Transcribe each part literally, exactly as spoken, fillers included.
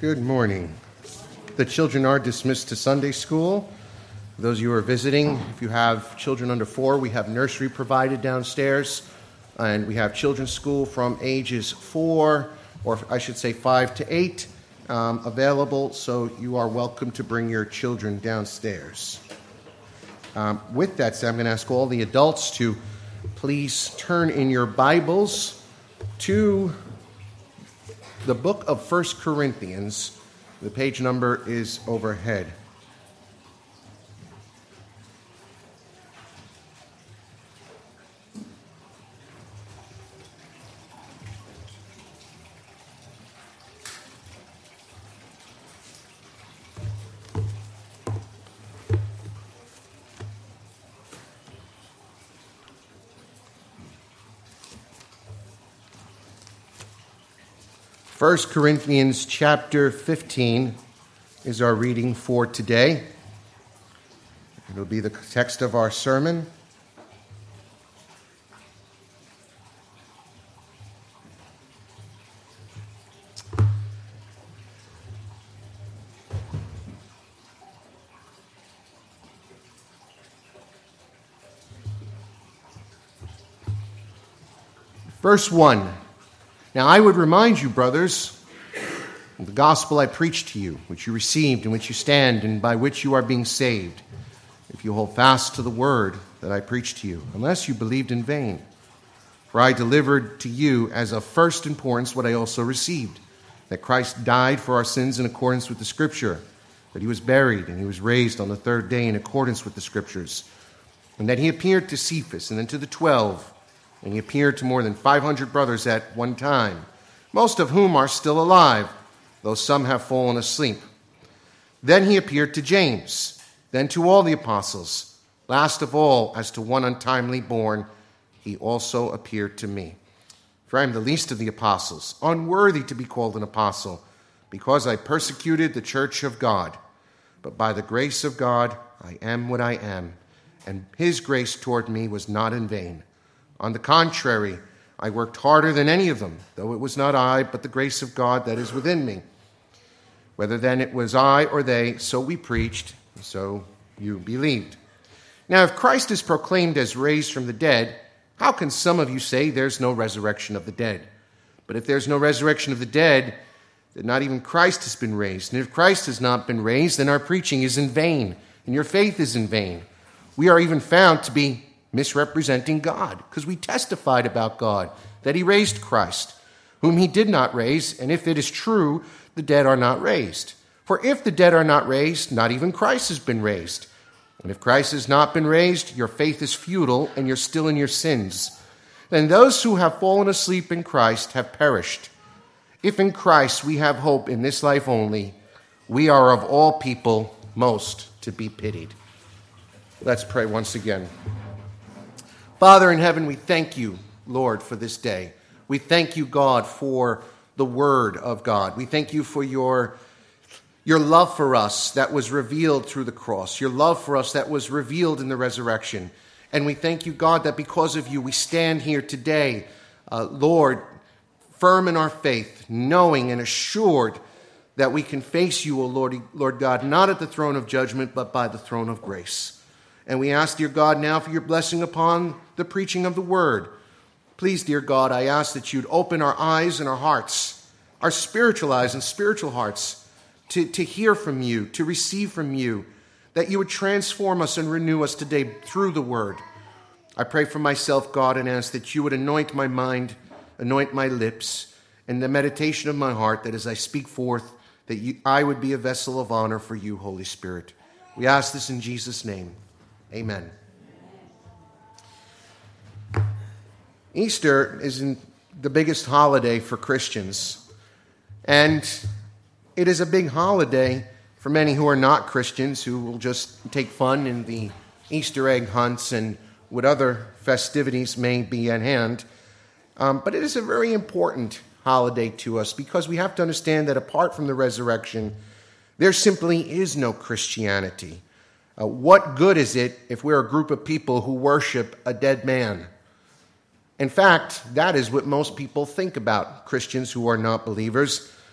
Good morning. The children are dismissed to Sunday school. For those of you who are visiting, if you have children under four, we have nursery provided downstairs, and we have children's school from ages four, or I should say five to eight, um, available, so you are welcome to bring your children downstairs. Um, with that said, I'm going to ask all the adults to please turn in your Bibles to the book of First Corinthians. The page number is overhead. First Corinthians chapter fifteen is our reading for today. It'll be the text of our sermon. Verse one. Now I would remind you, brothers, of the gospel I preached to you, which you received, in which you stand, and by which you are being saved, if you hold fast to the word that I preached to you, unless you believed in vain. For I delivered to you as of first importance what I also received, that Christ died for our sins in accordance with the Scripture, that he was buried, and he was raised on the third day in accordance with the Scriptures, and that he appeared to Cephas, and then to the twelve. And he appeared to more than five hundred brothers at one time, most of whom are still alive, though some have fallen asleep. Then he appeared to James, then to all the apostles. Last of all, as to one untimely born, he also appeared to me. For I am the least of the apostles, unworthy to be called an apostle, because I persecuted the church of God. But by the grace of God, I am what I am, and his grace toward me was not in vain. On the contrary, I worked harder than any of them, though it was not I, but the grace of God that is within me. Whether then it was I or they, so we preached, so you believed. Now, if Christ is proclaimed as raised from the dead, how can some of you say there's no resurrection of the dead? But if there's no resurrection of the dead, then not even Christ has been raised. And if Christ has not been raised, then our preaching is in vain, and your faith is in vain. We are even found to be misrepresenting God, because we testified about God, that he raised Christ, whom he did not raise, and if it is true, the dead are not raised. For if the dead are not raised, not even Christ has been raised. And if Christ has not been raised, your faith is futile, and you're still in your sins. Then those who have fallen asleep in Christ have perished. If in Christ we have hope in this life only, we are of all people most to be pitied. Let's pray once again. Father in heaven, we thank you, Lord, for this day. We thank you, God, for the word of God. We thank you for your, your love for us that was revealed through the cross, your love for us that was revealed in the resurrection. And we thank you, God, that because of you, we stand here today, uh, Lord, firm in our faith, knowing and assured that we can face you, O Lord, Lord God, not at the throne of judgment, but by the throne of grace. And we ask, dear God, now for your blessing upon the preaching of the word. Please, dear God, I ask that you'd open our eyes and our hearts, our spiritual eyes and spiritual hearts, to, to hear from you, to receive from you, that you would transform us and renew us today through the word. I pray for myself, God, and ask that you would anoint my mind, anoint my lips, and the meditation of my heart, that as I speak forth, that you, I would be a vessel of honor for you, Holy Spirit. We ask this in Jesus' name. Amen. Easter is the biggest holiday for Christians, and it is a big holiday for many who are not Christians, who will just take fun in the Easter egg hunts and what other festivities may be at hand. Um, but it is a very important holiday to us, because we have to understand that apart from the resurrection, there simply is no Christianity. Uh, what good is it if we're a group of people who worship a dead man? In fact, that is what most people think about Christians who are not believers.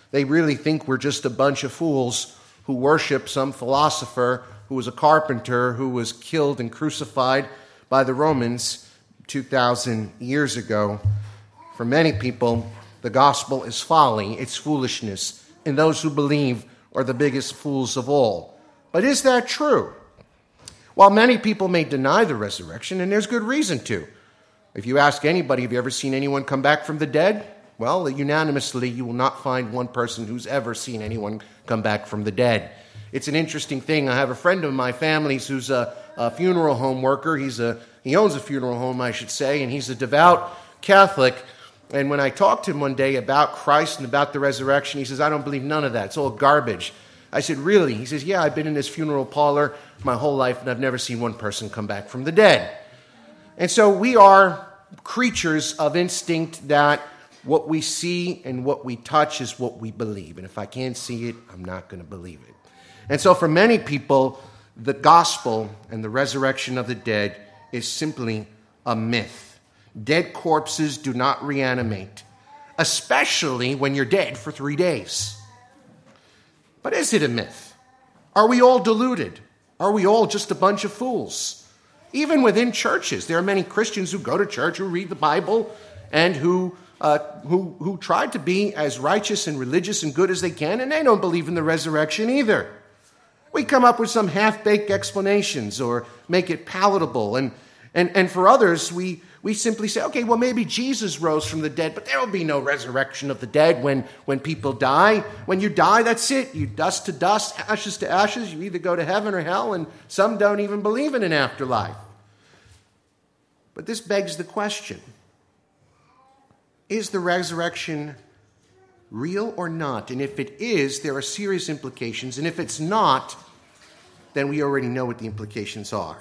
They really think we're just a bunch of fools who worship some philosopher who was a carpenter who was killed and crucified by the Romans two thousand years ago. For many people, the gospel is folly, it's foolishness, and those who believe are the biggest fools of all. But is that true? While many people may deny the resurrection, and there's good reason to. If you ask anybody, have you ever seen anyone come back from the dead? Well, unanimously, you will not find one person who's ever seen anyone come back from the dead. It's an interesting thing. I have a friend of my family's who's a, a funeral home worker. He's a he owns a funeral home, I should say, and he's a devout Catholic. And when I talked to him one day about Christ and about the resurrection, he says, I don't believe none of that. It's all garbage. I said, really? He says, yeah, I've been in this funeral parlor my whole life, and I've never seen one person come back from the dead. And so we are creatures of instinct that what we see and what we touch is what we believe. And if I can't see it, I'm not going to believe it. And so for many people, the gospel and the resurrection of the dead is simply a myth. Dead corpses do not reanimate, especially when you're dead for three days. But is it a myth? Are we all deluded? Are we all just a bunch of fools? Even within churches, there are many Christians who go to church, who read the Bible, and who uh, who who try to be as righteous and religious and good as they can, and they don't believe in the resurrection either. We come up with some half-baked explanations or make it palatable, and and and for others, we we simply say, okay, well, maybe Jesus rose from the dead, but there will be no resurrection of the dead when, when people die. When you die, that's it. You dust to dust, ashes to ashes. You either go to heaven or hell, and some don't even believe in an afterlife. But this begs the question, is the resurrection real or not? And if it is, there are serious implications. And if it's not, then we already know what the implications are.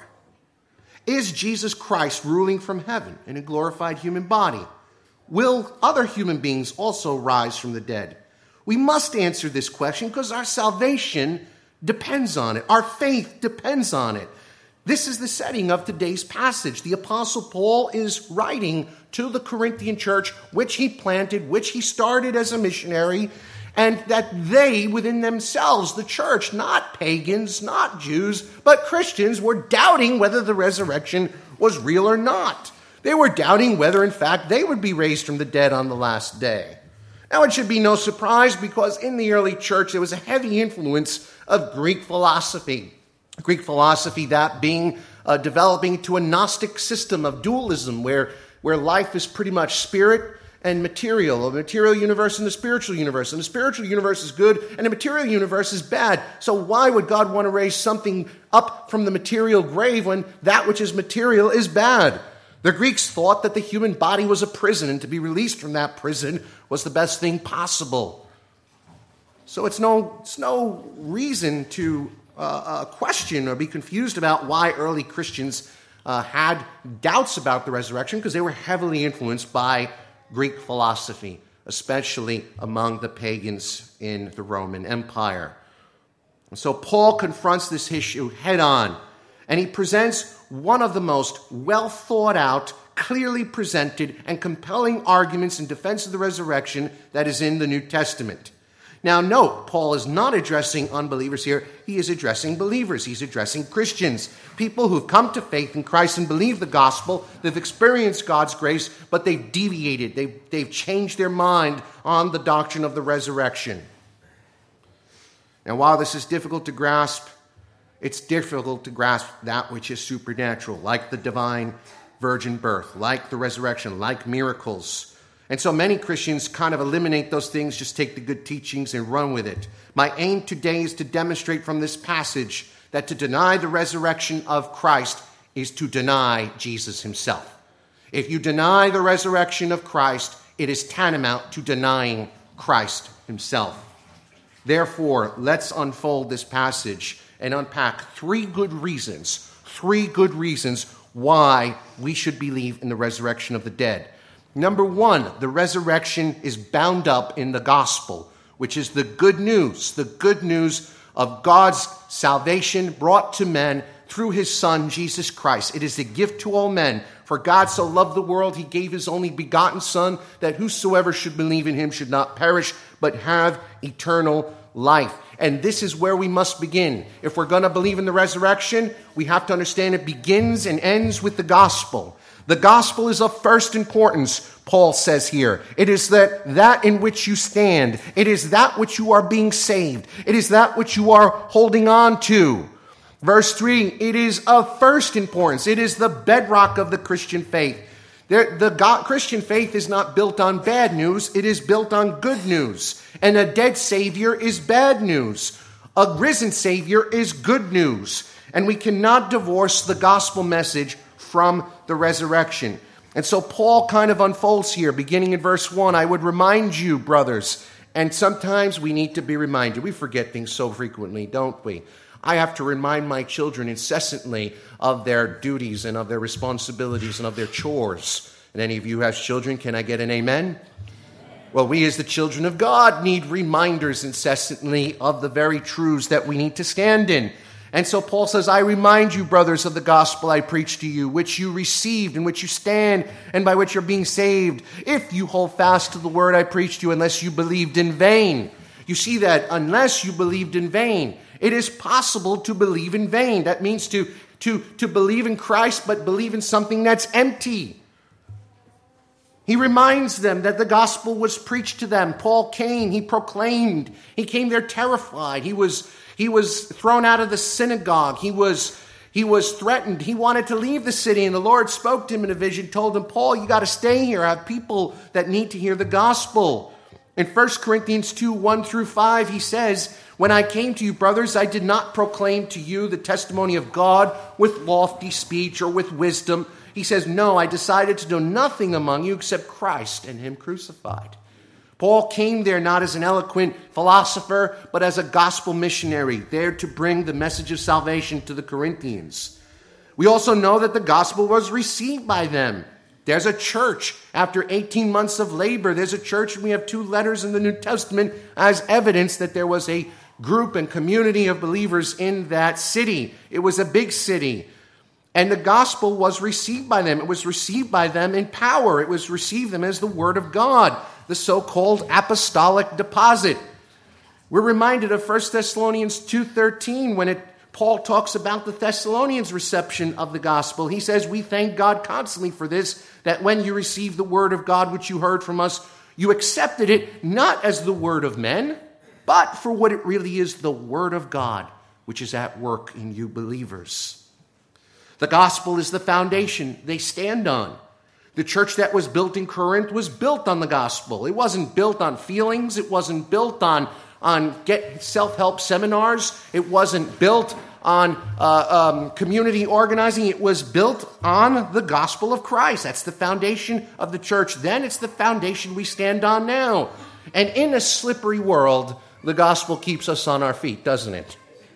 Is Jesus Christ ruling from heaven in a glorified human body? Will other human beings also rise from the dead? We must answer this question because our salvation depends on it. Our faith depends on it. This is the setting of today's passage. The Apostle Paul is writing to the Corinthian church, which he planted, which he started as a missionary, and that they, within themselves, the church, not pagans, not Jews, but Christians, were doubting whether the resurrection was real or not. They were doubting whether, in fact, they would be raised from the dead on the last day. Now, it should be no surprise because in the early church, there was a heavy influence of Greek philosophy. Greek philosophy, that being uh, developing to a Gnostic system of dualism where, where life is pretty much spirit and material, a material universe and a spiritual universe. And the spiritual universe is good and the material universe is bad. So why would God want to raise something up from the material grave when that which is material is bad? The Greeks thought that the human body was a prison, and to be released from that prison was the best thing possible. So it's no, it's no reason to uh, uh, question or be confused about why early Christians uh, had doubts about the resurrection, because they were heavily influenced by Greek philosophy, especially among the pagans in the Roman Empire. And so Paul confronts this issue head on, and he presents one of the most well thought out, clearly presented, and compelling arguments in defense of the resurrection that is in the New Testament. Now note, Paul is not addressing unbelievers here. He is addressing believers. He's addressing Christians, people who've come to faith in Christ and believe the gospel. They've experienced God's grace, but they've deviated. They've, they've changed their mind on the doctrine of the resurrection. Now, while this is difficult to grasp, it's difficult to grasp that which is supernatural, like the divine virgin birth, like the resurrection, like miracles. And so many Christians kind of eliminate those things, just take the good teachings and run with it. My aim today is to demonstrate from this passage that to deny the resurrection of Christ is to deny Jesus himself. If you deny the resurrection of Christ, it is tantamount to denying Christ himself. Therefore, let's unfold this passage and unpack three good reasons, three good reasons why we should believe in the resurrection of the dead. Number one, the resurrection is bound up in the gospel, which is the good news, the good news of God's salvation brought to men through his Son, Jesus Christ. It is a gift to all men. For God so loved the world, he gave his only begotten Son, that whosoever should believe in him should not perish, but have eternal life. And this is where we must begin. If we're going to believe in the resurrection, we have to understand it begins and ends with the gospel. The gospel is of first importance, Paul says here. It is that, that in which you stand. It is that which you are being saved. It is that which you are holding on to. Verse three, it is of first importance. It is the bedrock of the Christian faith. There, the God, Christian faith is not built on bad news. It is built on good news. And a dead Savior is bad news. A risen Savior is good news. And we cannot divorce the gospel message from the resurrection. And so Paul kind of unfolds here, beginning in verse one. I would remind you, brothers, and sometimes we need to be reminded. We forget things so frequently, don't we? I have to remind my children incessantly of their duties and of their responsibilities and of their chores. And any of you who have children, can I get an amen? Well, we as the children of God need reminders incessantly of the very truths that we need to stand in. And so Paul says, I remind you, brothers, of the gospel I preached to you, which you received, in which you stand, and by which you're being saved, if you hold fast to the word I preached to you, unless you believed in vain. You see that, unless you believed in vain. It is possible to believe in vain. That means to, to, to believe in Christ, but believe in something that's empty. He reminds them that the gospel was preached to them. Paul came, he proclaimed. He came there terrified. He was, he was thrown out of the synagogue. He was, he was threatened. He wanted to leave the city, and the Lord spoke to him in a vision, told him, Paul, you got to stay here. I have people that need to hear the gospel. In First Corinthians two, one through five, he says, when I came to you, brothers, I did not proclaim to you the testimony of God with lofty speech or with wisdom. He says, no, I decided to know nothing among you except Christ and him crucified. Paul came there not as an eloquent philosopher, but as a gospel missionary, there to bring the message of salvation to the Corinthians. We also know that the gospel was received by them. There's a church. After eighteen months of labor, there's a church, and we have two letters in the New Testament as evidence that there was a group and community of believers in that city. It was a big city. And the gospel was received by them. It was received by them in power. It was received them as the word of God, the so-called apostolic deposit. We're reminded of First Thessalonians two thirteen when it Paul talks about the Thessalonians' reception of the gospel. He says, we thank God constantly for this, that when you received the word of God which you heard from us, you accepted it not as the word of men, but for what it really is, the word of God, which is at work in you believers. The gospel is the foundation they stand on. The church that was built in Corinth was built on the gospel. It wasn't built on feelings. It wasn't built on on get self-help seminars. It wasn't built on uh, um, community organizing. It was built on the gospel of Christ. That's the foundation of the church then. It's the foundation we stand on now. And in a slippery world, the gospel keeps us on our feet, doesn't it?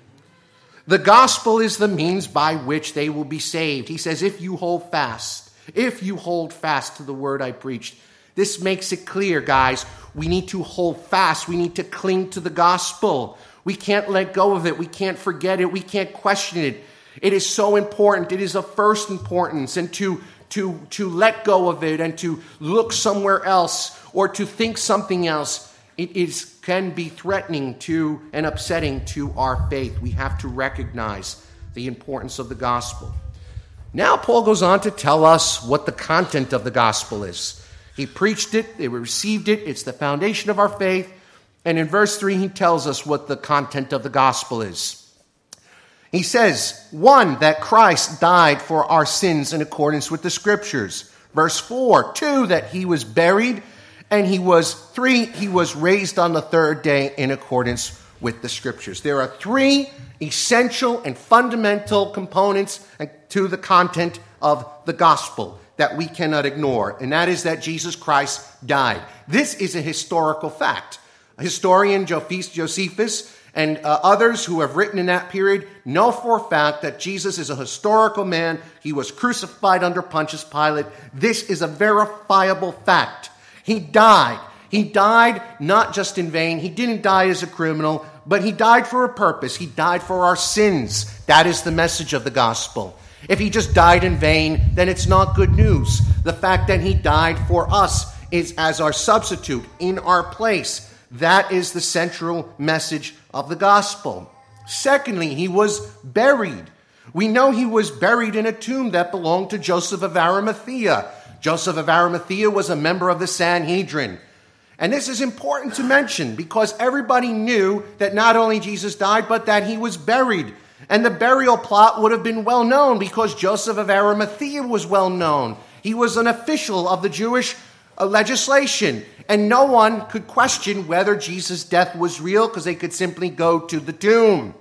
The gospel is the means by which they will be saved. He says, if you hold fast, if you hold fast to the word I preached. This makes it clear, guys. We need to hold fast. We need to cling to the gospel. We can't let go of it. We can't forget it. We can't question it. It is so important. It is of first importance. And to, to, to let go of it and to look somewhere else or to think something else, it is, can be threatening to and upsetting to our faith. We have to recognize the importance of the gospel. Now Paul goes on to tell us what the content of the gospel is. He preached it, they received it, it's the foundation of our faith. And in verse three, he tells us what the content of the gospel is. He says, one, that Christ died for our sins in accordance with the scriptures. Verse four, two, that he was buried. And he was, three, he was raised on the third day in accordance with the scriptures. There are three essential and fundamental components to the content of the gospel that we cannot ignore, and that is that Jesus Christ died. This is a historical fact. Historian Josephus and uh, others who have written in that period know for a fact that Jesus is a historical man. He was crucified under Pontius Pilate. This is a verifiable fact. He died. He died not just in vain. He didn't die as a criminal, but he died for a purpose. He died for our sins. That is the message of the gospel. If he just died in vain, then it's not good news. The fact that he died for us is as our substitute in our place. That is the central message of the gospel. Secondly, he was buried. We know he was buried in a tomb that belonged to Joseph of Arimathea. Joseph of Arimathea was a member of the Sanhedrin. And this is important to mention because everybody knew that not only Jesus died, but that he was buried. And the burial plot would have been well known because Joseph of Arimathea was well known. He was an official of the Jewish uh, legislation. And no one could question whether Jesus' death was real because they could simply go to the tomb.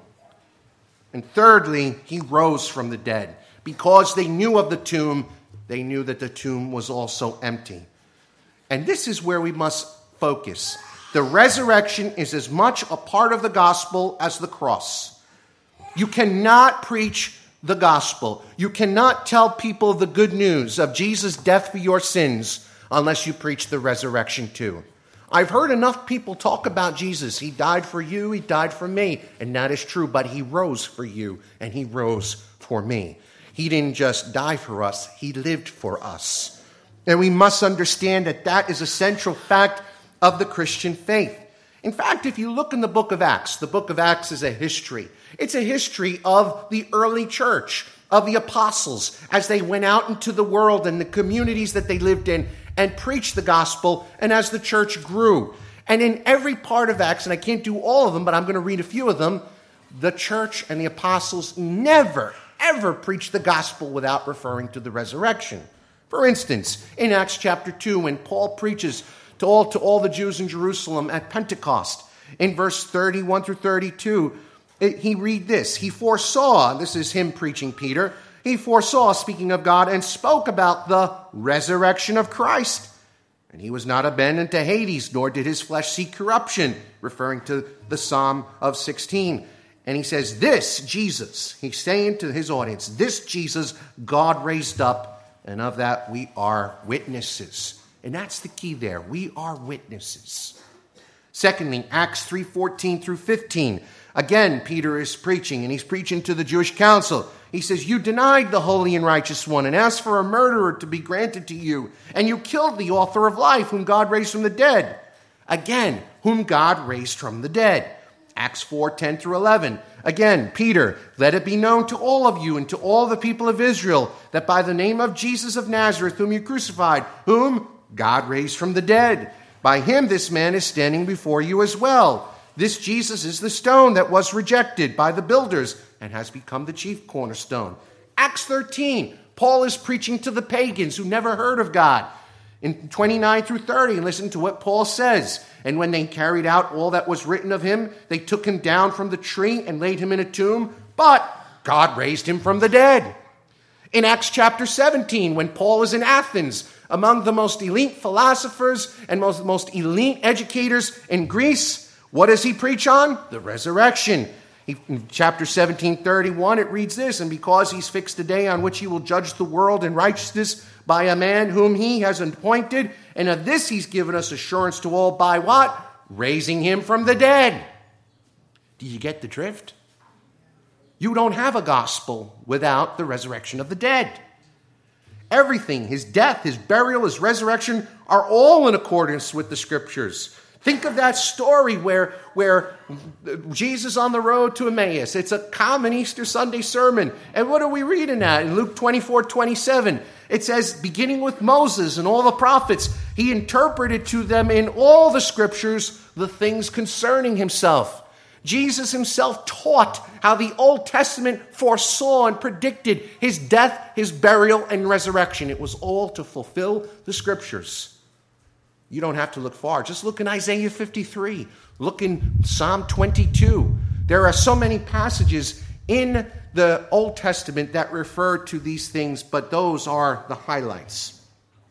And thirdly, he rose from the dead. Because they knew of the tomb, they knew that the tomb was also empty. And this is where we must focus. The resurrection is as much a part of the gospel as the cross. You cannot preach the gospel. You cannot tell people the good news of Jesus' death for your sins unless you preach the resurrection too. I've heard enough people talk about Jesus. He died for you, he died for me. And that is true, but he rose for you and he rose for me. He didn't just die for us, he lived for us. And we must understand that that is a central fact of the Christian faith. In fact, if you look in the book of Acts, the book of Acts is a history. It's a history of the early church, of the apostles, as they went out into the world and the communities that they lived in and preached the gospel, and as the church grew. And in every part of Acts, and I can't do all of them, but I'm going to read a few of them, the church and the apostles never, ever preached the gospel without referring to the resurrection. For instance, in Acts chapter two, when Paul preaches to all, to all the Jews in Jerusalem at Pentecost, in verse thirty-one through thirty-two, it, he read this. He foresaw, this is him preaching, Peter, he foresaw, speaking of God, and spoke about the resurrection of Christ. And he was not abandoned to Hades, nor did his flesh see corruption, referring to the Psalm of sixteen. And he says, this Jesus, he's saying to his audience, this Jesus God raised up, and of that we are witnesses. And that's the key there. We are witnesses. Secondly, Acts three fourteen through fifteen. Again, Peter is preaching, and he's preaching to the Jewish council. He says, you denied the holy and righteous one and asked for a murderer to be granted to you, and you killed the author of life, whom God raised from the dead. Again, whom God raised from the dead. Acts four ten through eleven. Again, Peter, let it be known to all of you and to all the people of Israel that by the name of Jesus of Nazareth, whom you crucified, whom God raised from the dead, by him this man is standing before you as well. This Jesus is the stone that was rejected by the builders and has become the chief cornerstone. Acts thirteen, Paul is preaching to the pagans who never heard of God. In twenty-nine through thirty, listen to what Paul says. And when they carried out all that was written of him, they took him down from the tree and laid him in a tomb, but God raised him from the dead. In Acts chapter seventeen, when Paul is in Athens, among the most elite philosophers and most, most elite educators in Greece, what does he preach on? The resurrection. He, in chapter seventeen, thirty-one, it reads this, and because he's fixed a day on which he will judge the world in righteousness by a man whom he has appointed, and of this he's given us assurance to all by what? Raising him from the dead. Do you get the drift? You don't have a gospel without the resurrection of the dead. Everything, his death, his burial, his resurrection, are all in accordance with the scriptures. Think of that story where, where Jesus on the road to Emmaus. It's a common Easter Sunday sermon. And what are we reading at? In Luke twenty-four twenty-seven, it says, beginning with Moses and all the prophets, he interpreted to them in all the scriptures the things concerning himself. Jesus himself taught how the Old Testament foresaw and predicted his death, his burial, and resurrection. It was all to fulfill the scriptures. You don't have to look far. Just look in Isaiah fifty-three. Look in Psalm twenty-two. There are so many passages in the Old Testament that refer to these things, but those are the highlights.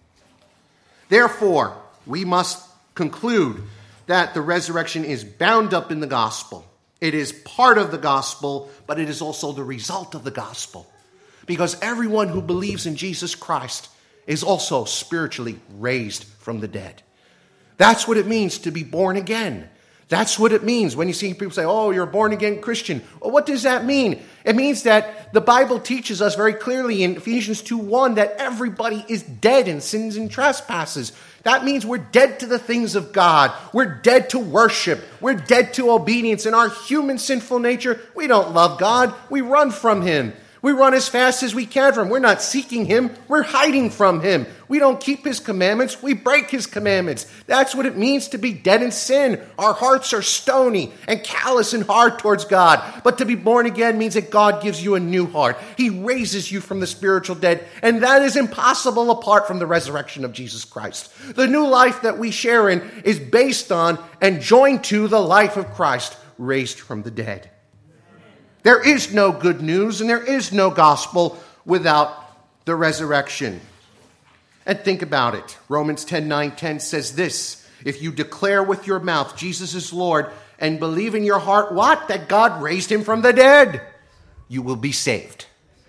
Therefore, we must conclude that the resurrection is bound up in the gospel. It is part of the gospel, but it is also the result of the gospel. Because everyone who believes in Jesus Christ is also spiritually raised from the dead. That's what it means to be born again. That's what it means when you see people say, oh, you're a born-again Christian. Well, what does that mean? It means that the Bible teaches us very clearly in Ephesians two one that everybody is dead in sins and trespasses. That means we're dead to the things of God. We're dead to worship. We're dead to obedience. In our human sinful nature, we don't love God. We run from him. We run as fast as we can from him. We're not seeking him. We're hiding from him. We don't keep his commandments. We break his commandments. That's what it means to be dead in sin. Our hearts are stony and callous and hard towards God. But to be born again means that God gives you a new heart. He raises you from the spiritual dead. And that is impossible apart from the resurrection of Jesus Christ. The new life that we share in is based on and joined to the life of Christ raised from the dead. There is no good news and there is no gospel without the resurrection. And think about it. Romans ten nine ten says this: if you declare with your mouth Jesus is Lord and believe in your heart, what? That God raised him from the dead, you will be saved.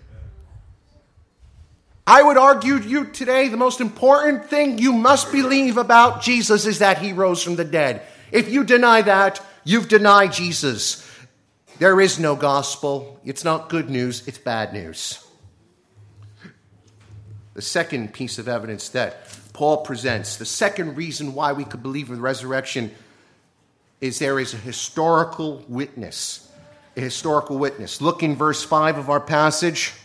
I would argue to you today the most important thing you must believe about Jesus is that he rose from the dead. If you deny that, you've denied Jesus. There is no gospel. It's not good news. It's bad news. The second piece of evidence that Paul presents, the second reason why we could believe in the resurrection, is there is a historical witness. A historical witness. Look in verse five of our passage.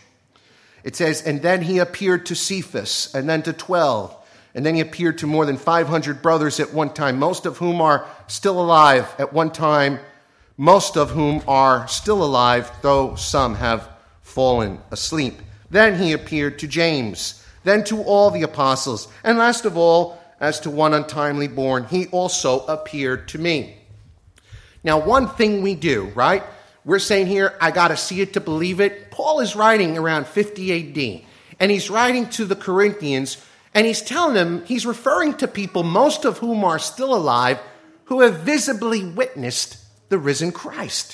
It says, and then he appeared to Cephas, and then to twelve, and then he appeared to more than five hundred brothers at one time, most of whom are still alive at one time, most of whom are still alive, though some have fallen asleep. Then he appeared to James, then to all the apostles, and last of all, as to one untimely born, he also appeared to me. Now, one thing we do, right? We're saying here, I got to see it to believe it. Paul is writing around fifty A D, and he's writing to the Corinthians, and he's telling them, he's referring to people, most of whom are still alive, who have visibly witnessed the risen Christ.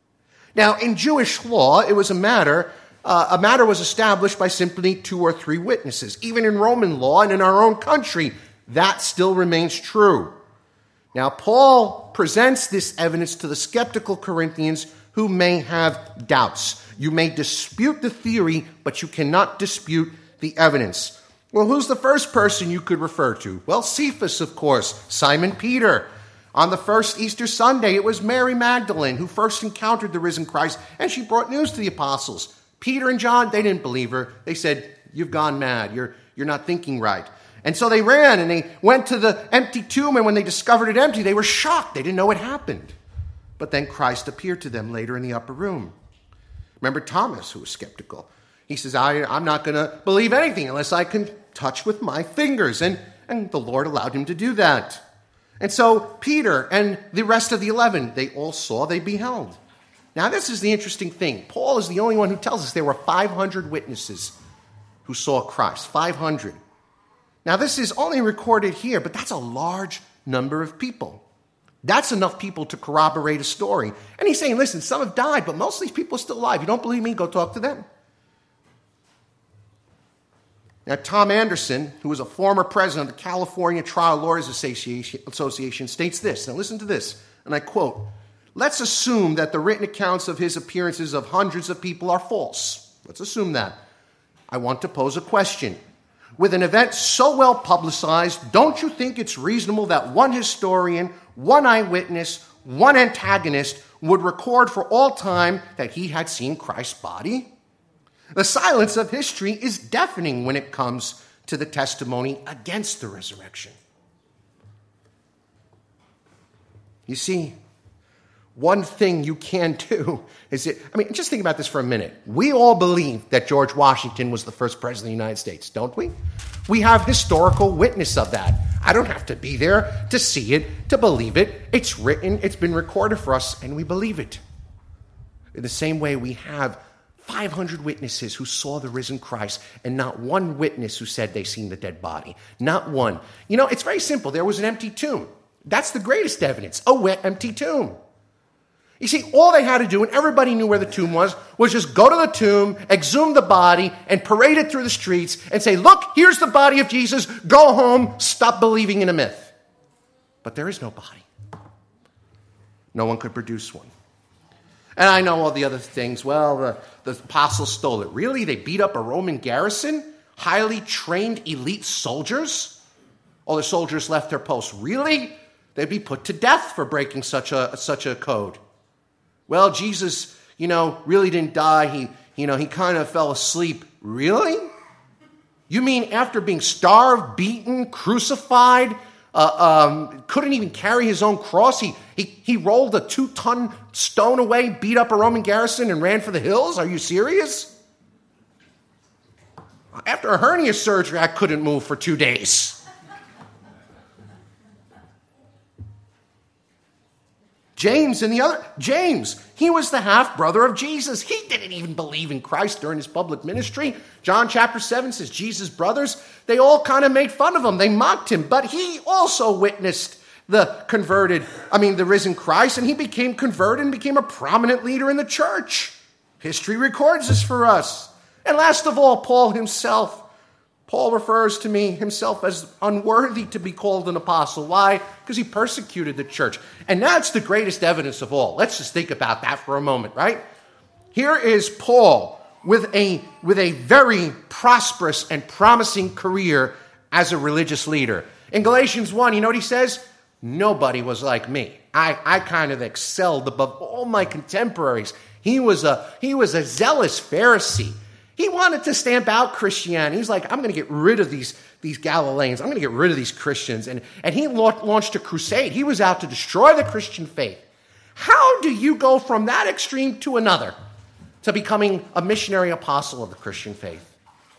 Now, in Jewish law, it was a matter, uh, a matter was established by simply two or three witnesses. Even in Roman law and in our own country, that still remains true. Now, Paul presents this evidence to the skeptical Corinthians who may have doubts. You may dispute the theory, but you cannot dispute the evidence. Well, who's the first person you could refer to? Well, Cephas, of course, Simon Peter. On the first Easter Sunday, it was Mary Magdalene who first encountered the risen Christ, and she brought news to the apostles. Peter and John, they didn't believe her. They said, you've gone mad. You're, you're not thinking right. And so they ran and they went to the empty tomb, and when they discovered it empty, they were shocked. They didn't know what happened. But then Christ appeared to them later in the upper room. Remember Thomas, who was skeptical. He says, I, I'm not going to believe anything unless I can touch with my fingers. And, and the Lord allowed him to do that. And so Peter and the rest of the eleven, they all saw, they beheld. Now this is the interesting thing. Paul is the only one who tells us there were five hundred witnesses who saw Christ. five hundred. Now this is only recorded here, but that's a large number of people. That's enough people to corroborate a story. And he's saying, listen, some have died, but most of these people are still alive. You don't believe me? Go talk to them. Now, Tom Anderson, who was a former president of the California Trial Lawyers Association, Association, states this. Now, listen to this, and I quote, let's assume that the written accounts of his appearances of hundreds of people are false. Let's assume that. I want to pose a question. With an event so well publicized, don't you think it's reasonable that one historian, one eyewitness, one antagonist would record for all time that he had seen Christ's body? The silence of history is deafening when it comes to the testimony against the resurrection. You see, one thing you can do is, it, I mean, just think about this for a minute. We all believe that George Washington was the first president of the United States, don't we? We have historical witness of that. I don't have to be there to see it, to believe it. It's written, it's been recorded for us, and we believe it. In the same way, we have five hundred witnesses who saw the risen Christ, and not one witness who said they seen the dead body. Not one. You know, it's very simple. There was an empty tomb. That's the greatest evidence, a wet, empty tomb. You see, all they had to do, and everybody knew where the tomb was, was just go to the tomb, exhume the body, and parade it through the streets, and say, look, here's the body of Jesus. Go home. Stop believing in a myth. But there is no body. No one could produce one. And I know all the other things. Well, the, the apostles stole it. Really? They beat up a Roman garrison? Highly trained elite soldiers? All the soldiers left their posts. Really? They'd be put to death for breaking such a such a code. Well, Jesus, you know, really didn't die. He, you know, he kind of fell asleep. Really? You mean after being starved, beaten, crucified, uh, um, couldn't even carry his own cross, he, he, he rolled a two-ton stone away, beat up a Roman garrison, and ran for the hills? Are you serious? After a hernia surgery, I couldn't move for two days. James and the other, James, he was the half-brother of Jesus. He didn't even believe in Christ during his public ministry. John chapter seven says Jesus' brothers, they all kind of made fun of him. They mocked him, but he also witnessed the converted, I mean, the risen Christ, and he became converted and became a prominent leader in the church. History records this for us. And last of all, Paul himself. Paul refers to me himself as unworthy to be called an apostle. Why? Because he persecuted the church. And that's the greatest evidence of all. Let's just think about that for a moment, right? Here is Paul with a, with a very prosperous and promising career as a religious leader. In Galatians one, you know what he says? Nobody was like me. I, I kind of excelled above all my contemporaries. He was a, he was a zealous Pharisee. He wanted to stamp out Christianity. He's like, I'm going to get rid of these, these Galileans. I'm going to get rid of these Christians. And, and he launched a crusade. He was out to destroy the Christian faith. How do you go from that extreme to another, to becoming a missionary apostle of the Christian faith?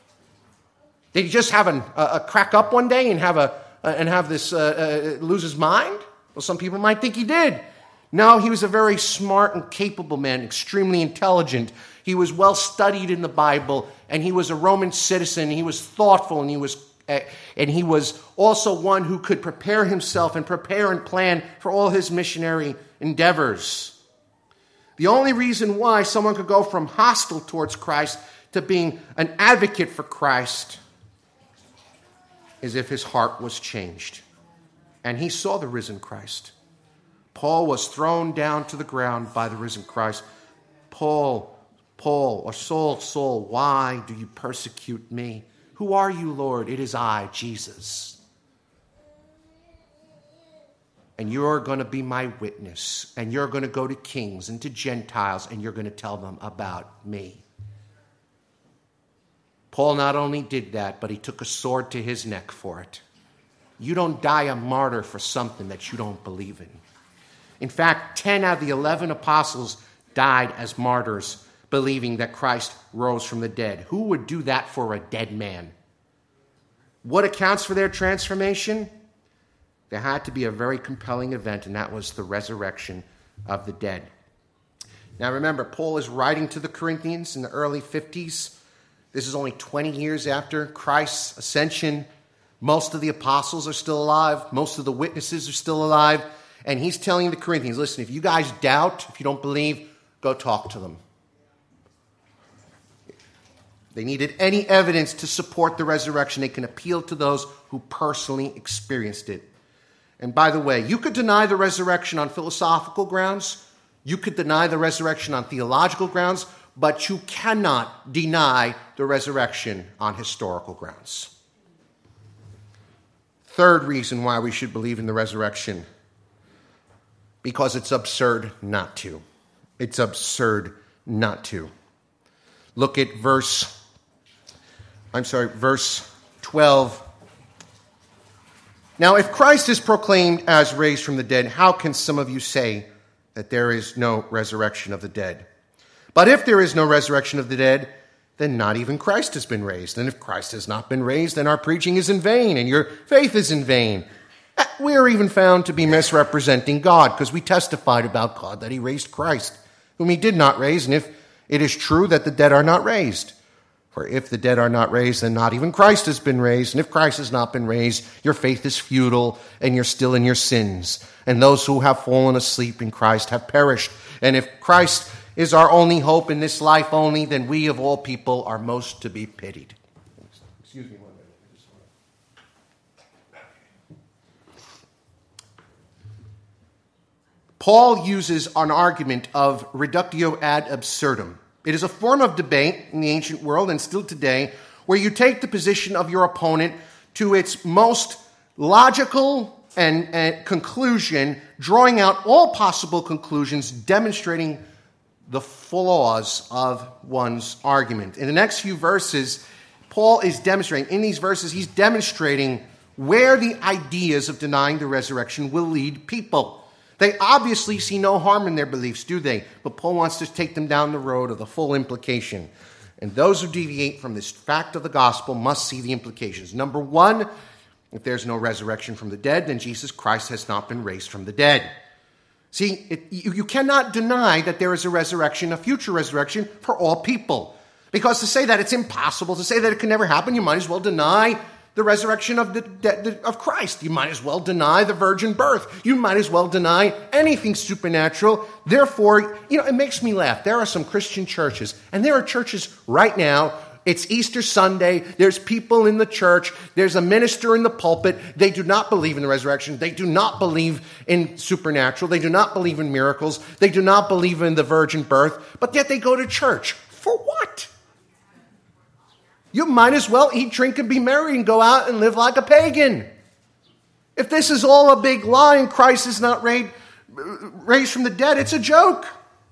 Did he just have an, a, a crack up one day and have, a, uh, and have this uh, uh, lose his mind? Well, some people might think he did. No, he was a very smart and capable man, extremely intelligent. He was well studied in the Bible, and he was a Roman citizen. He was thoughtful, and he was uh, and he was also one who could prepare himself and prepare and plan for all his missionary endeavors. The only reason why someone could go from hostile towards Christ to being an advocate for Christ is if his heart was changed. And he saw the risen Christ. Paul was thrown down to the ground by the risen Christ. Paul, Paul, or Saul, Saul, why do you persecute me? Who are you, Lord? It is I, Jesus. And you're going to be my witness. And you're going to go to kings and to Gentiles, and you're going to tell them about me. Paul not only did that, but he took a sword to his neck for it. You don't die a martyr for something that you don't believe in. In fact, ten out of the eleven apostles died as martyrs, believing that Christ rose from the dead. Who would do that for a dead man? What accounts for their transformation? There had to be a very compelling event, and that was the resurrection of the dead. Now remember, Paul is writing to the Corinthians in the early fifties. This is only twenty years after Christ's ascension. Most of the apostles are still alive. Most of the witnesses are still alive. And he's telling the Corinthians, listen, if you guys doubt, if you don't believe, go talk to them. They needed any evidence to support the resurrection. They can appeal to those who personally experienced it. And by the way, you could deny the resurrection on philosophical grounds. You could deny the resurrection on theological grounds, but you cannot deny the resurrection on historical grounds. Third reason why we should believe in the resurrection. Because it's absurd not to. It's absurd not to. Look at verse, I'm sorry, verse twelve. Now, if Christ is proclaimed as raised from the dead, how can some of you say that there is no resurrection of the dead? But if there is no resurrection of the dead, then not even Christ has been raised. And if Christ has not been raised, then our preaching is in vain, and your faith is in vain. We are even found to be misrepresenting God, because we testified about God that he raised Christ, whom he did not raise, and if it is true that the dead are not raised. For if the dead are not raised, then not even Christ has been raised. And if Christ has not been raised, your faith is futile, and you're still in your sins. And those who have fallen asleep in Christ have perished. And if Christ is our only hope in this life only, then we of all people are most to be pitied. Excuse me one minute. Paul uses an argument of reductio ad absurdum. It is a form of debate in the ancient world and still today where you take the position of your opponent to its most logical and, and conclusion, drawing out all possible conclusions, demonstrating the flaws of one's argument. In the next few verses, Paul is demonstrating, in these verses, he's demonstrating where the ideas of denying the resurrection will lead people. They obviously see no harm in their beliefs, do they? But Paul wants to take them down the road of the full implication. And those who deviate from this fact of the gospel must see the implications. Number one, if there's no resurrection from the dead, then Jesus Christ has not been raised from the dead. See, it, you, you cannot deny that there is a resurrection, a future resurrection for all people. Because to say that it's impossible, to say that it can never happen, you might as well deny the resurrection of the, the of Christ. You might as well deny the virgin birth. You might as well deny anything supernatural. Therefore, you know, it makes me laugh. There are some Christian churches, and there are churches right now. It's Easter Sunday. There's people in the church. There's a minister in the pulpit. They do not believe in the resurrection. They do not believe in supernatural. They do not believe in miracles. They do not believe in the virgin birth. But yet they go to church. For what? You might as well eat, drink, and be merry and go out and live like a pagan. If this is all a big lie and Christ is not raised, raised from the dead, it's a joke.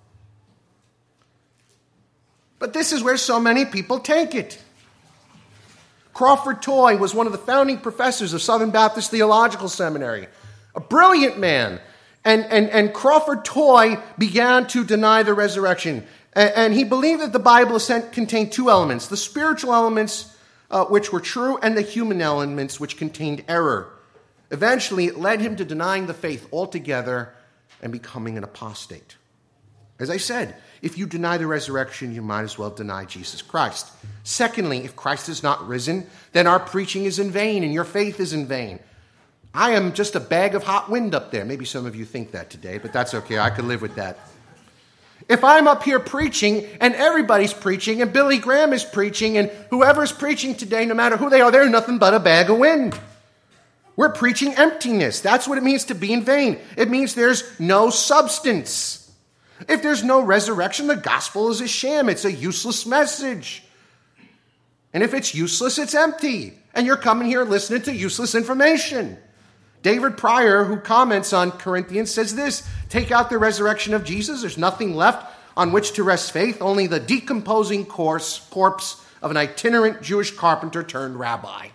But this is where so many people take it. Crawford Toy was one of the founding professors of Southern Baptist Theological Seminary, a brilliant man. And, and, and Crawford Toy began to deny the resurrection. And he believed that the Bible contained two elements, the spiritual elements, uh, which were true, and the human elements, which contained error. Eventually, it led him to denying the faith altogether and becoming an apostate. As I said, if you deny the resurrection, you might as well deny Jesus Christ. Secondly, if Christ is not risen, then our preaching is in vain and your faith is in vain. I am just a bag of hot wind up there. Maybe some of you think that today, but that's okay. I could live with that. If I'm up here preaching and everybody's preaching and Billy Graham is preaching and whoever's preaching today, no matter who they are, they're nothing but a bag of wind. We're preaching emptiness. That's what it means to be in vain. It means there's no substance. If there's no resurrection, the gospel is a sham. It's a useless message. And if it's useless, it's empty. And you're coming here listening to useless information. David Pryor, who comments on Corinthians, says this: take out the resurrection of Jesus, there's nothing left on which to rest faith, only the decomposing corpse, corpse of an itinerant Jewish carpenter turned rabbi.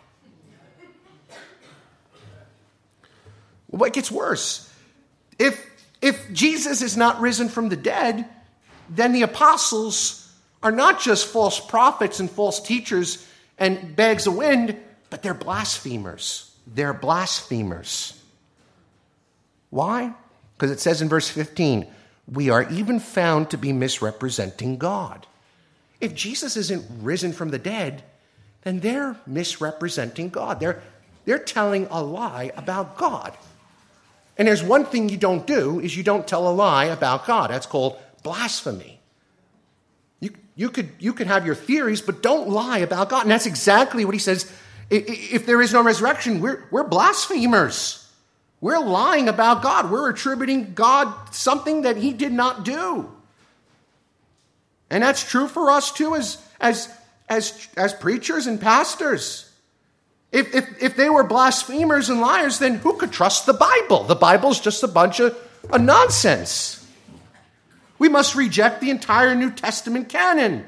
What gets worse? If, if Jesus is not risen from the dead, then the apostles are not just false prophets and false teachers and bags of wind, but they're blasphemers. They're blasphemers. Why? Because it says in verse fifteen, we are even found to be misrepresenting God. If Jesus isn't risen from the dead, then they're misrepresenting God. They're, they're telling a lie about God. And there's one thing you don't do, is you don't tell a lie about God. That's called blasphemy. You, you, could, you could have your theories, but don't lie about God. And that's exactly what he says. If there is no resurrection, we're, we're blasphemers. We're lying about God. We're attributing God something that he did not do. And that's true for us too as, as, as, as preachers and pastors. If, if, if they were blasphemers and liars, then who could trust the Bible? The Bible's just a bunch of, of nonsense. We must reject the entire New Testament canon.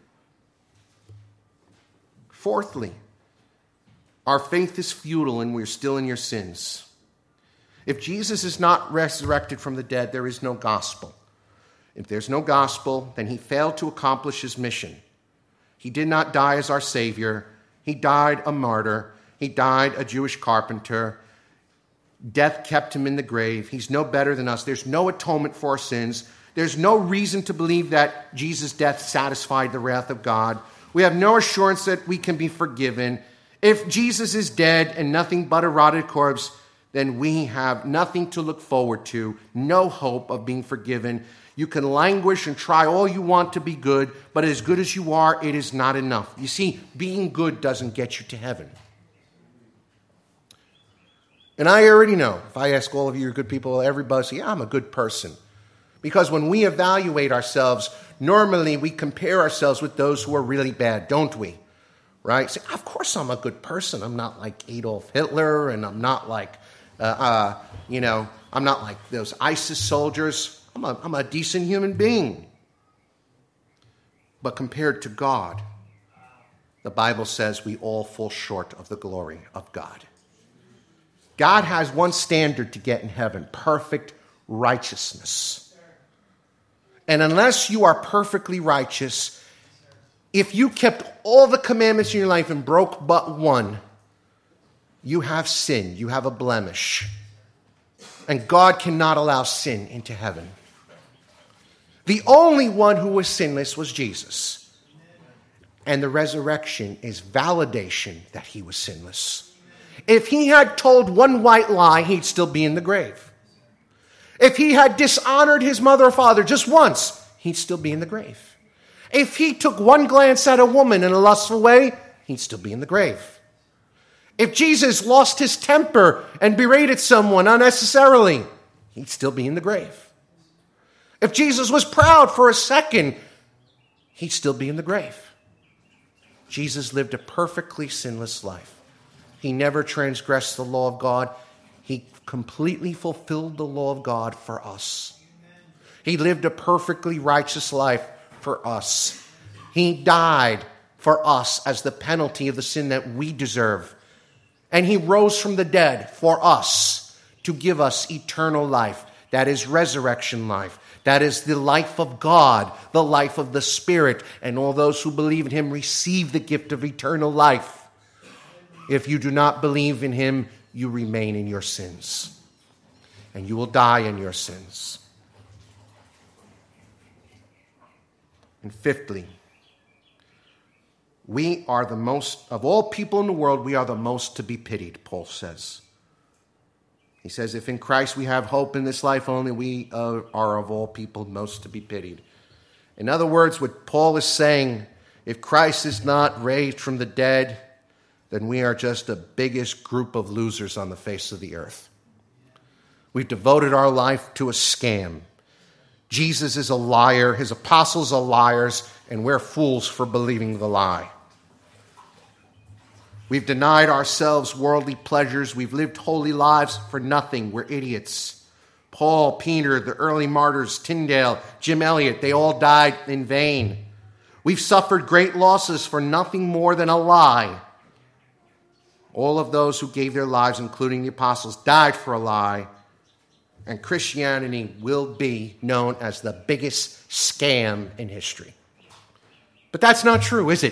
Fourthly, our faith is futile and we're still in your sins. If Jesus is not resurrected from the dead, there is no gospel. If there's no gospel, then he failed to accomplish his mission. He did not die as our Savior. He died a martyr. He died a Jewish carpenter. Death kept him in the grave. He's no better than us. There's no atonement for our sins. There's no reason to believe that Jesus' death satisfied the wrath of God. We have no assurance that we can be forgiven. If Jesus is dead and nothing but a rotted corpse, then we have nothing to look forward to, no hope of being forgiven. You can languish and try all you want to be good, but as good as you are, it is not enough. You see, being good doesn't get you to heaven. And I already know, if I ask all of you, you're good people, everybody say, yeah, I'm a good person. Because when we evaluate ourselves, normally we compare ourselves with those who are really bad, don't we? Right? Say, of course I'm a good person. I'm not like Adolf Hitler, and I'm not like, uh, uh, you know, I'm not like those ISIS soldiers. I'm a, I'm a decent human being. But compared to God, the Bible says we all fall short of the glory of God. God has one standard to get in heaven, perfect righteousness. And unless you are perfectly righteous, if you kept all the commandments in your life and broke but one, you have sinned, you have a blemish. And God cannot allow sin into heaven. The only one who was sinless was Jesus. And the resurrection is validation that he was sinless. If he had told one white lie, he'd still be in the grave. If he had dishonored his mother or father just once, he'd still be in the grave. If he took one glance at a woman in a lustful way, he'd still be in the grave. If Jesus lost his temper and berated someone unnecessarily, he'd still be in the grave. If Jesus was proud for a second, he'd still be in the grave. Jesus lived a perfectly sinless life. He never transgressed the law of God. He completely fulfilled the law of God for us. He lived a perfectly righteous life for us. He died for us as the penalty of the sin that we deserve. And he rose from the dead for us to give us eternal life. That is resurrection life. That is the life of God, the life of the Spirit. And all those who believe in him receive the gift of eternal life. If you do not believe in him, you remain in your sins. And you will die in your sins. And fifthly, we are the most, of all people in the world, we are the most to be pitied, Paul says. He says, if in Christ we have hope in this life only, we are, are of all people most to be pitied. In other words, what Paul is saying, if Christ is not raised from the dead, then we are just the biggest group of losers on the face of the earth. We've devoted our life to a scam. Jesus is a liar, his apostles are liars, and we're fools for believing the lie. We've denied ourselves worldly pleasures. We've lived holy lives for nothing. We're idiots. Paul, Peter, the early martyrs, Tyndale, Jim Elliot, they all died in vain. We've suffered great losses for nothing more than a lie. All of those who gave their lives, including the apostles, died for a lie. And Christianity will be known as the biggest scam in history. But that's not true, is it?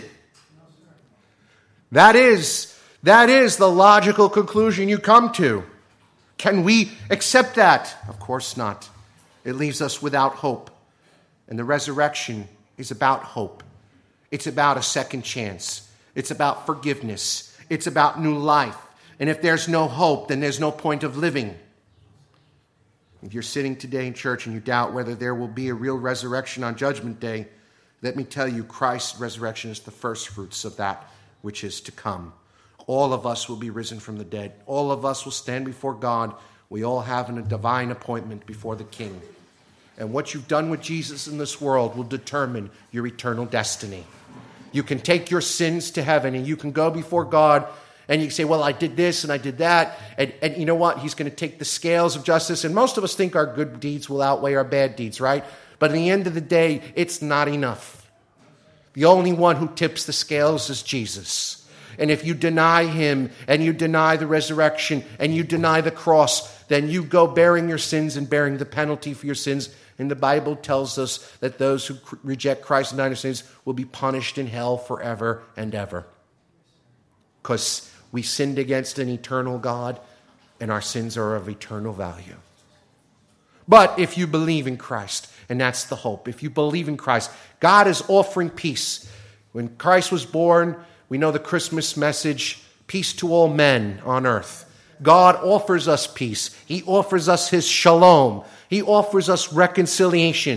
That is, that is the logical conclusion you come to. Can we accept that? Of course not. It leaves us without hope. And the resurrection is about hope. It's about a second chance. It's about forgiveness. It's about new life. And if there's no hope, then there's no point of living. If you're sitting today in church and you doubt whether there will be a real resurrection on Judgment Day, let me tell you, Christ's resurrection is the first fruits of that which is to come. All of us will be risen from the dead. All of us will stand before God. We all have a divine appointment before the King. And what you've done with Jesus in this world will determine your eternal destiny. You can take your sins to heaven and you can go before God and you can say, well, I did this and I did that. And, and you know what? He's going to take the scales of justice. And most of us think our good deeds will outweigh our bad deeds, right? But at the end of the day, it's not enough. The only one who tips the scales is Jesus. And if you deny him and you deny the resurrection and you deny the cross, then you go bearing your sins and bearing the penalty for your sins. And the Bible tells us that those who reject Christ and deny their sins will be punished in hell forever and ever. Because we sinned against an eternal God and our sins are of eternal value. But if you believe in Christ, and that's the hope, if you believe in Christ, God is offering peace. When Christ was born, we know the Christmas message, peace to all men on earth. God offers us peace. He offers us his shalom. He offers us reconciliation.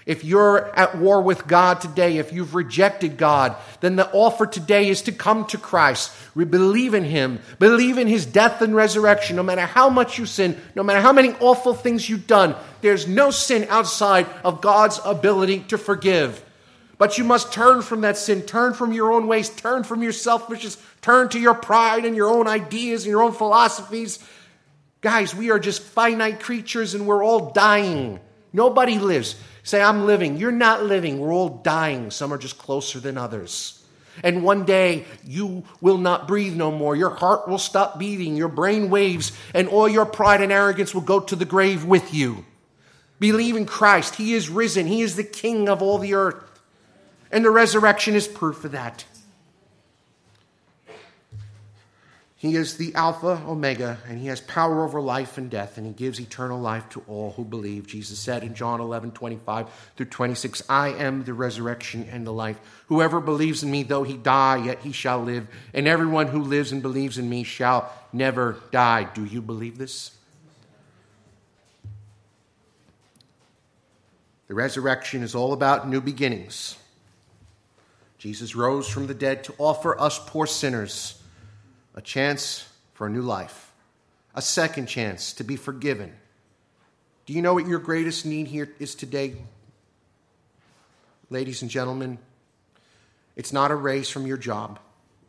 If you're at war with God today, if you've rejected God, then the offer today is to come to Christ. We believe in him. Believe in his death and resurrection. No matter how much you sin, no matter how many awful things you've done, there's no sin outside of God's ability to forgive. But you must turn from that sin. Turn from your own ways. Turn from your selfishness. Turn to your pride and your own ideas and your own philosophies. Guys, we are just finite creatures and we're all dying. Nobody lives. Say, I'm living. You're not living. We're all dying. Some are just closer than others. And one day, you will not breathe no more. Your heart will stop beating. Your brain waves. And all your pride and arrogance will go to the grave with you. Believe in Christ. He is risen. He is the King of all the earth. And the resurrection is proof of that. He is the Alpha, Omega, and he has power over life and death, and he gives eternal life to all who believe. Jesus said in John eleven, twenty-five through twenty-six, I am the resurrection and the life. Whoever believes in me, though he die, yet he shall live. And everyone who lives and believes in me shall never die. Do you believe this? The resurrection is all about new beginnings. Jesus rose from the dead to offer us poor sinners a chance for a new life, a second chance to be forgiven. Do you know what your greatest need here is today, ladies and gentlemen? It's not a raise from your job.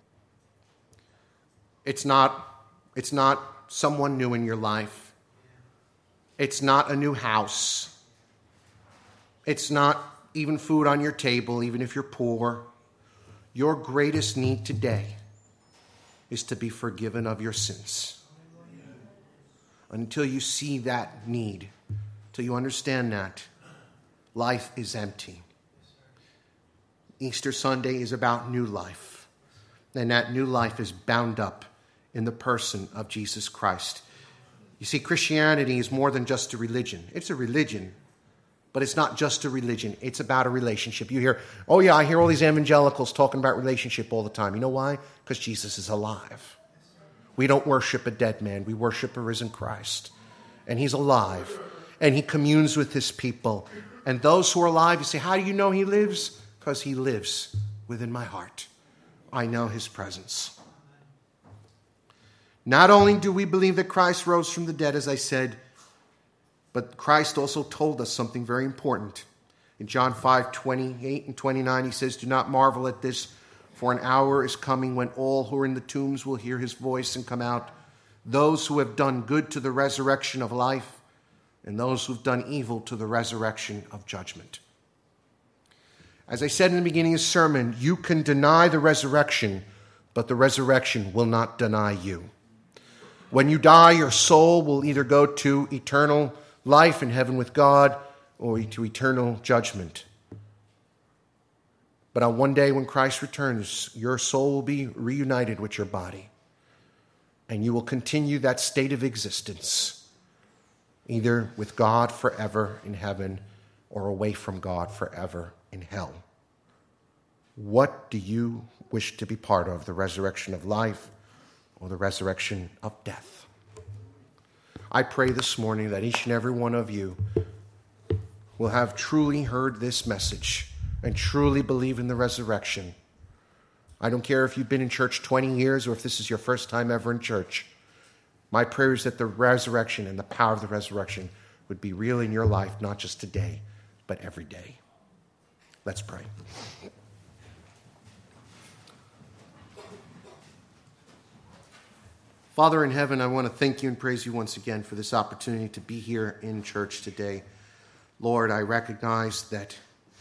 It's not, it's not someone new in your life. It's not a new house. It's not even food on your table, even if you're poor. Your greatest need today is to be forgiven of your sins. Until you see that need, until you understand that, life is empty. Easter Sunday is about new life. And that new life is bound up in the person of Jesus Christ. You see, Christianity is more than just a religion. It's a religion, but it's not just a religion. It's about a relationship. You hear, oh yeah, I hear all these evangelicals talking about relationship all the time. You know why? Because Jesus is alive. We don't worship a dead man. We worship a risen Christ. And he's alive. And he communes with his people. And those who are alive, you say, how do you know he lives? Because he lives within my heart. I know his presence. Not only do we believe that Christ rose from the dead, as I said, but Christ also told us something very important. In John five, twenty-eight and twenty-nine, he says, do not marvel at this, for an hour is coming when all who are in the tombs will hear his voice and come out. Those who have done good to the resurrection of life, and those who have done evil to the resurrection of judgment. As I said in the beginning of the sermon, you can deny the resurrection, but the resurrection will not deny you. When you die, your soul will either go to eternal life in heaven with God or to eternal judgment. But on one day when Christ returns, your soul will be reunited with your body. And you will continue that state of existence, either with God forever in heaven or away from God forever in hell. What do you wish to be part of, the resurrection of life or the resurrection of death? I pray this morning that each and every one of you will have truly heard this message and truly believe in the resurrection. I don't care if you've been in church twenty years or if this is your first time ever in church. My prayer is that the resurrection and the power of the resurrection would be real in your life, not just today, but every day. Let's pray. Father in heaven, I want to thank you and praise you once again for this opportunity to be here in church today. Lord, I recognize that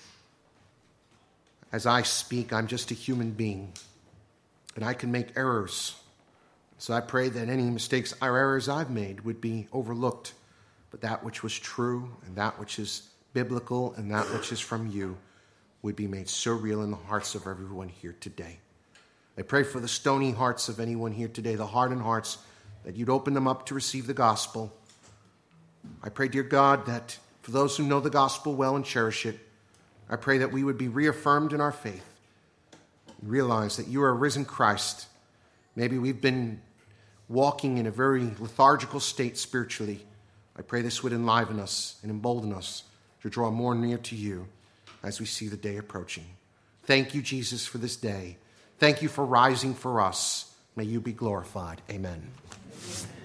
as I speak, I'm just a human being, and I can make errors. So I pray that any mistakes or errors I've made would be overlooked, but that which was true and that which is biblical and that which is from you would be made so real in the hearts of everyone here today. I pray for the stony hearts of anyone here today, the hardened hearts, that you'd open them up to receive the gospel. I pray, dear God, that for those who know the gospel well and cherish it, I pray that we would be reaffirmed in our faith and realize that you are a risen Christ. Maybe we've been walking in a very lethargical state spiritually. I pray this would enliven us and embolden us to draw more near to you as we see the day approaching. Thank you, Jesus, for this day. Thank you for rising for us. May you be glorified. Amen.